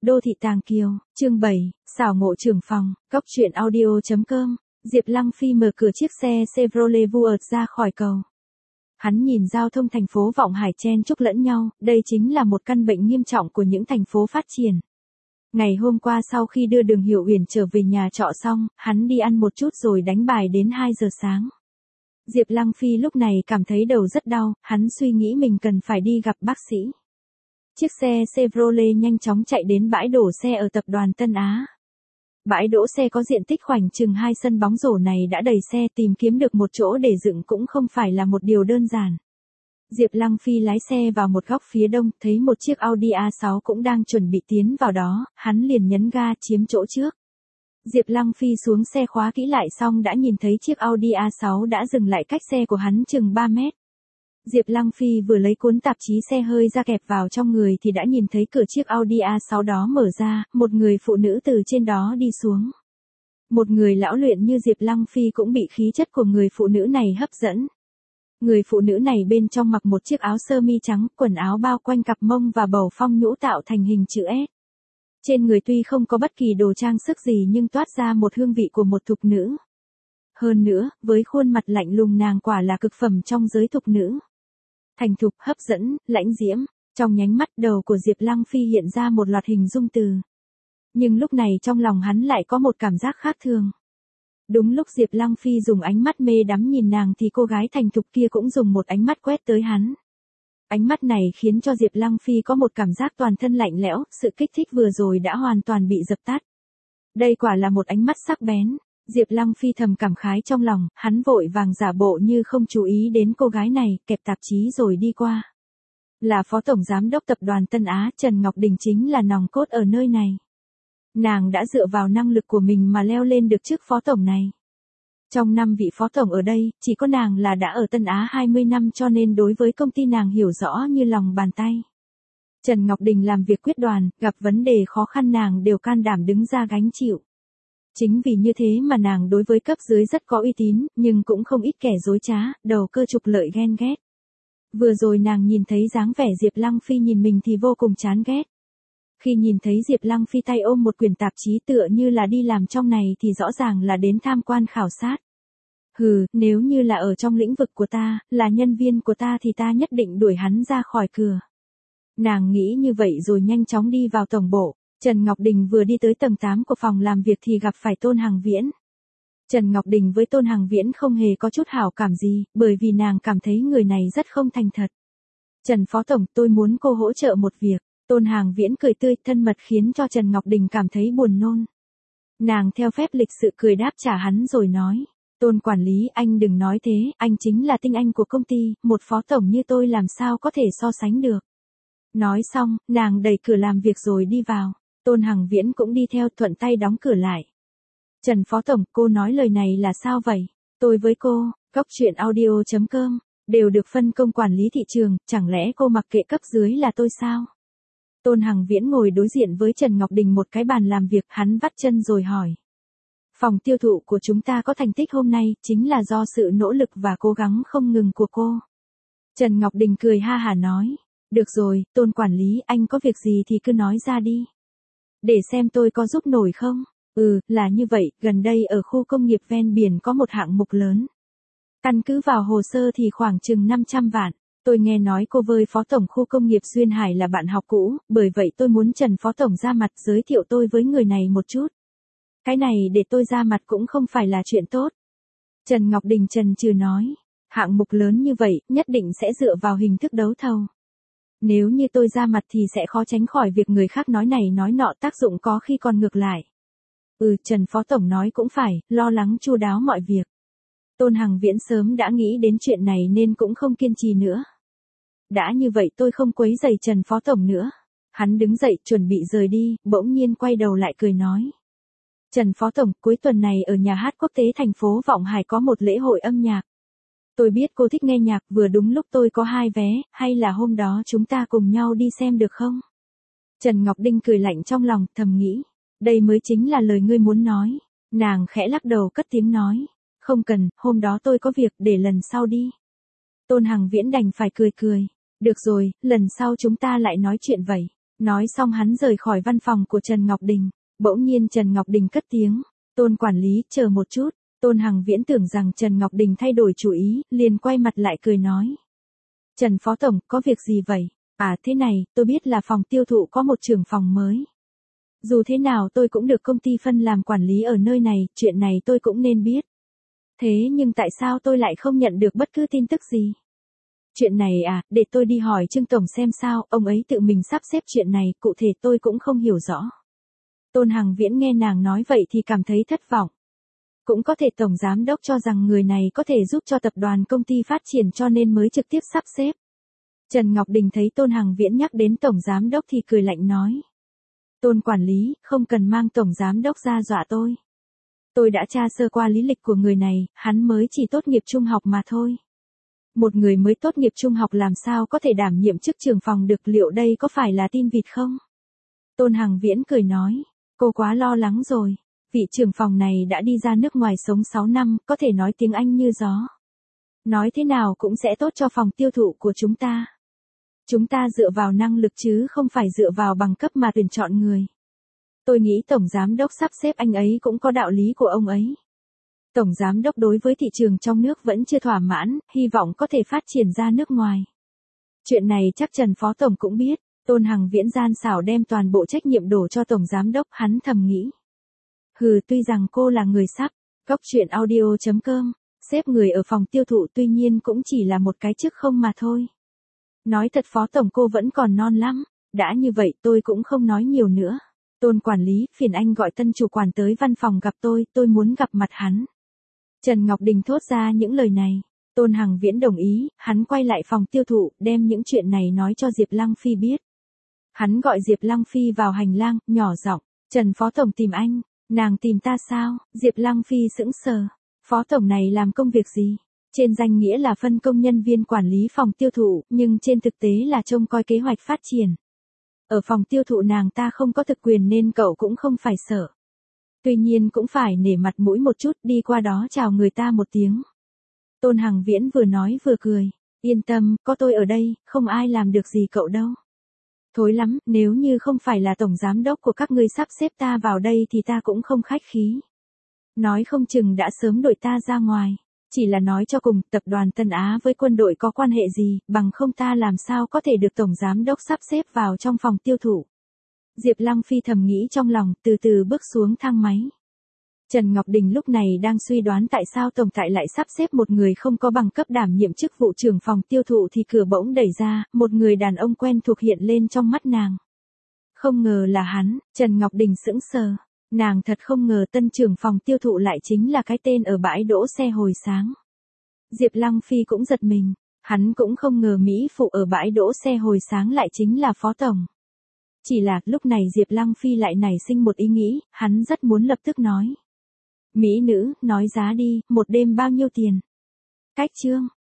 Đô thị Tàng Kiều, chương 7, xảo ngộ trưởng phòng, góc truyện audio.com, Diệp Lăng Phi mở cửa chiếc xe Chevrolet Vuart ra khỏi cầu. Hắn nhìn giao thông thành phố Vọng Hải chen chúc lẫn nhau, đây chính là một căn bệnh nghiêm trọng của những thành phố phát triển. Ngày hôm qua sau khi đưa Đường Hiểu Uyển trở về nhà trọ xong, hắn đi ăn một chút rồi đánh bài đến 2 giờ sáng. Diệp Lăng Phi lúc này cảm thấy đầu rất đau, hắn suy nghĩ mình cần phải đi gặp bác sĩ. Chiếc xe Chevrolet nhanh chóng chạy đến bãi đổ xe ở tập đoàn Tân Á. Bãi đỗ xe có diện tích khoảnh chừng 2 sân bóng rổ này đã đầy xe, tìm kiếm được một chỗ để dựng cũng không phải là một điều đơn giản. Diệp Lăng Phi lái xe vào một góc phía đông, thấy một chiếc Audi A6 cũng đang chuẩn bị tiến vào đó, hắn liền nhấn ga chiếm chỗ trước. Diệp Lăng Phi xuống xe khóa kỹ lại xong đã nhìn thấy chiếc Audi A6 đã dừng lại cách xe của hắn chừng 3 mét. Diệp Lăng Phi vừa lấy cuốn tạp chí xe hơi ra kẹp vào trong người thì đã nhìn thấy cửa chiếc Audi A6 đó mở ra, một người phụ nữ từ trên đó đi xuống. Một người lão luyện như Diệp Lăng Phi cũng bị khí chất của người phụ nữ này hấp dẫn. Người phụ nữ này bên trong mặc một chiếc áo sơ mi trắng, quần áo bao quanh cặp mông và bầu phong nhũ tạo thành hình chữ S. Trên người tuy không có bất kỳ đồ trang sức gì nhưng toát ra một hương vị của một thục nữ. Hơn nữa, với khuôn mặt lạnh lùng nàng quả là cực phẩm trong giới thục nữ. Thành thục, hấp dẫn, lãnh diễm, trong nhánh mắt đầu của Diệp Lăng Phi hiện ra một loạt hình dung từ. Nhưng lúc này trong lòng hắn lại có một cảm giác khác thường. Đúng lúc Diệp Lăng Phi dùng ánh mắt mê đắm nhìn nàng thì cô gái thành thục kia cũng dùng một ánh mắt quét tới hắn. Ánh mắt này khiến cho Diệp Lăng Phi có một cảm giác toàn thân lạnh lẽo, sự kích thích vừa rồi đã hoàn toàn bị dập tắt. Đây quả là một ánh mắt sắc bén. Diệp Lăng Phi thầm cảm khái trong lòng, hắn vội vàng giả bộ như không chú ý đến cô gái này, kẹp tạp chí rồi đi qua. Là Phó Tổng Giám đốc Tập đoàn Tân Á, Trần Ngọc Đình chính là nòng cốt ở nơi này. Nàng đã dựa vào năng lực của mình mà leo lên được chức Phó Tổng này. Trong 5 vị Phó Tổng ở đây, chỉ có nàng là đã ở Tân Á 20 năm cho nên đối với công ty nàng hiểu rõ như lòng bàn tay. Trần Ngọc Đình làm việc quyết đoán, gặp vấn đề khó khăn nàng đều can đảm đứng ra gánh chịu. Chính vì như thế mà nàng đối với cấp dưới rất có uy tín, nhưng cũng không ít kẻ dối trá, đầu cơ trục lợi ghen ghét. Vừa rồi nàng nhìn thấy dáng vẻ Diệp Lăng Phi nhìn mình thì vô cùng chán ghét. Khi nhìn thấy Diệp Lăng Phi tay ôm một quyển tạp chí tựa như là đi làm trong này thì rõ ràng là đến tham quan khảo sát. Hừ, nếu như là ở trong lĩnh vực của ta, là nhân viên của ta thì ta nhất định đuổi hắn ra khỏi cửa. Nàng nghĩ như vậy rồi nhanh chóng đi vào tổng bộ. Trần Ngọc Đình vừa đi tới tầng 8 của phòng làm việc thì gặp phải Tôn Hằng Viễn. Trần Ngọc Đình với Tôn Hằng Viễn không hề có chút hảo cảm gì, bởi vì nàng cảm thấy người này rất không thành thật. Trần Phó Tổng, tôi muốn cô hỗ trợ một việc. Tôn Hằng Viễn cười tươi, thân mật khiến cho Trần Ngọc Đình cảm thấy buồn nôn. Nàng theo phép lịch sự cười đáp trả hắn rồi nói. Tôn quản lý, anh đừng nói thế, anh chính là tinh anh của công ty, một Phó Tổng như tôi làm sao có thể so sánh được. Nói xong, nàng đẩy cửa làm việc rồi đi vào. Tôn Hằng Viễn cũng đi theo thuận tay đóng cửa lại. Trần Phó Tổng, cô nói lời này là sao vậy? Tôi với cô, góc truyện audio.com, đều được phân công quản lý thị trường, chẳng lẽ cô mặc kệ cấp dưới là tôi sao? Tôn Hằng Viễn ngồi đối diện với Trần Ngọc Đình một cái bàn làm việc, hắn vắt chân rồi hỏi. Phòng tiêu thụ của chúng ta có thành tích hôm nay, chính là do sự nỗ lực và cố gắng không ngừng của cô. Trần Ngọc Đình cười ha hả nói. Được rồi, Tôn quản lý, anh có việc gì thì cứ nói ra đi. Để xem tôi có giúp nổi không? Là như vậy, gần đây ở khu công nghiệp ven biển có một hạng mục lớn. Căn cứ vào hồ sơ thì khoảng chừng 500 vạn. Tôi nghe nói cô với Phó Tổng khu công nghiệp Duyên Hải là bạn học cũ, bởi vậy tôi muốn Trần Phó Tổng ra mặt giới thiệu tôi với người này một chút. Cái này để tôi ra mặt cũng không phải là chuyện tốt. Trần Ngọc Đình chần chừ nói, hạng mục lớn như vậy, nhất định sẽ dựa vào hình thức đấu thầu. Nếu như tôi ra mặt thì sẽ khó tránh khỏi việc người khác nói này nói nọ, tác dụng có khi còn ngược lại. Trần Phó Tổng nói cũng phải, lo lắng chu đáo mọi việc. Tôn Hằng Viễn sớm đã nghĩ đến chuyện này nên cũng không kiên trì nữa. Đã như vậy tôi không quấy rầy Trần Phó Tổng nữa. Hắn đứng dậy chuẩn bị rời đi, bỗng nhiên quay đầu lại cười nói. Trần Phó Tổng, cuối tuần này ở nhà hát quốc tế thành phố Vọng Hải có một lễ hội âm nhạc. Tôi biết cô thích nghe nhạc, vừa đúng lúc tôi có 2 vé, hay là hôm đó chúng ta cùng nhau đi xem được không? Trần Ngọc Đình cười lạnh trong lòng, thầm nghĩ. Đây mới chính là lời ngươi muốn nói. Nàng khẽ lắc đầu cất tiếng nói. Không cần, hôm đó tôi có việc, để lần sau đi. Tôn Hằng Viễn đành phải cười cười. Được rồi, lần sau chúng ta lại nói chuyện vậy. Nói xong hắn rời khỏi văn phòng của Trần Ngọc Đình. Bỗng nhiên Trần Ngọc Đình cất tiếng. Tôn quản lý, chờ một chút. Tôn Hằng Viễn tưởng rằng Trần Ngọc Đình thay đổi chủ ý, liền quay mặt lại cười nói. Trần Phó Tổng, có việc gì vậy? À thế này, tôi biết là phòng tiêu thụ có một trưởng phòng mới. Dù thế nào tôi cũng được công ty phân làm quản lý ở nơi này, chuyện này tôi cũng nên biết. Thế nhưng tại sao tôi lại không nhận được bất cứ tin tức gì? Chuyện này à, để tôi đi hỏi Trương Tổng xem sao, ông ấy tự mình sắp xếp chuyện này, cụ thể tôi cũng không hiểu rõ. Tôn Hằng Viễn nghe nàng nói vậy thì cảm thấy thất vọng. Cũng có thể Tổng Giám Đốc cho rằng người này có thể giúp cho tập đoàn công ty phát triển cho nên mới trực tiếp sắp xếp. Trần Ngọc Đình thấy Tôn Hằng Viễn nhắc đến Tổng Giám Đốc thì cười lạnh nói. Tôn quản lý, không cần mang Tổng Giám Đốc ra dọa tôi. Tôi đã tra sơ qua lý lịch của người này, hắn mới chỉ tốt nghiệp trung học mà thôi. Một người mới tốt nghiệp trung học làm sao có thể đảm nhiệm chức trưởng phòng được, liệu đây có phải là tin vịt không? Tôn Hằng Viễn cười nói, cô quá lo lắng rồi. Vị trưởng phòng này đã đi ra nước ngoài sống 6 năm, có thể nói tiếng Anh như gió. Nói thế nào cũng sẽ tốt cho phòng tiêu thụ của chúng ta. Chúng ta dựa vào năng lực chứ không phải dựa vào bằng cấp mà tuyển chọn người. Tôi nghĩ Tổng Giám Đốc sắp xếp anh ấy cũng có đạo lý của ông ấy. Tổng Giám Đốc đối với thị trường trong nước vẫn chưa thỏa mãn, hy vọng có thể phát triển ra nước ngoài. Chuyện này chắc Trần Phó Tổng cũng biết. Tôn Hằng Viễn gian xảo đem toàn bộ trách nhiệm đổ cho Tổng Giám Đốc, hắn thầm nghĩ. Hừ, tuy rằng cô là người sắc, Cóc Truyện Audio.com, xếp người ở phòng tiêu thụ tuy nhiên cũng chỉ là một cái chức không mà thôi. Nói thật Phó Tổng cô vẫn còn non lắm, đã như vậy tôi cũng không nói nhiều nữa. Tôn quản lý, phiền anh gọi tân chủ quản tới văn phòng gặp tôi muốn gặp mặt hắn. Trần Ngọc Đình thốt ra những lời này. Tôn Hằng Viễn đồng ý, hắn quay lại phòng tiêu thụ, đem những chuyện này nói cho Diệp Lăng Phi biết. Hắn gọi Diệp Lăng Phi vào hành lang, nhỏ giọng, Trần Phó Tổng tìm anh. Nàng tìm ta sao? Diệp Lăng Phi sững sờ. Phó Tổng này làm công việc gì? Trên danh nghĩa là phân công nhân viên quản lý phòng tiêu thụ, nhưng trên thực tế là trông coi kế hoạch phát triển. Ở phòng tiêu thụ nàng ta không có thực quyền nên cậu cũng không phải sợ. Tuy nhiên cũng phải nể mặt mũi một chút, đi qua đó chào người ta một tiếng. Tôn Hằng Viễn vừa nói vừa cười. Yên tâm, có tôi ở đây, không ai làm được gì cậu đâu. Thối lắm, nếu như không phải là Tổng Giám Đốc của các ngươi sắp xếp ta vào đây thì ta cũng không khách khí. Nói không chừng đã sớm đuổi ta ra ngoài. Chỉ là nói cho cùng, tập đoàn Tân Á với quân đội có quan hệ gì, bằng không ta làm sao có thể được Tổng Giám Đốc sắp xếp vào trong phòng tiêu thụ. Diệp Lăng Phi thầm nghĩ trong lòng, từ từ bước xuống thang máy. Trần Ngọc Đình lúc này đang suy đoán tại sao Tổng Tại lại sắp xếp một người không có bằng cấp đảm nhiệm chức vụ trưởng phòng tiêu thụ thì cửa bỗng đẩy ra, một người đàn ông quen thuộc hiện lên trong mắt nàng. Không ngờ là hắn, Trần Ngọc Đình sững sờ. Nàng thật không ngờ tân trưởng phòng tiêu thụ lại chính là cái tên ở bãi đỗ xe hồi sáng. Diệp Lăng Phi cũng giật mình, hắn cũng không ngờ Mỹ phụ ở bãi đỗ xe hồi sáng lại chính là Phó Tổng. Chỉ là lúc này Diệp Lăng Phi lại nảy sinh một ý nghĩ, hắn rất muốn lập tức nói. Mỹ nữ, nói giá đi, một đêm bao nhiêu tiền? Cách chương.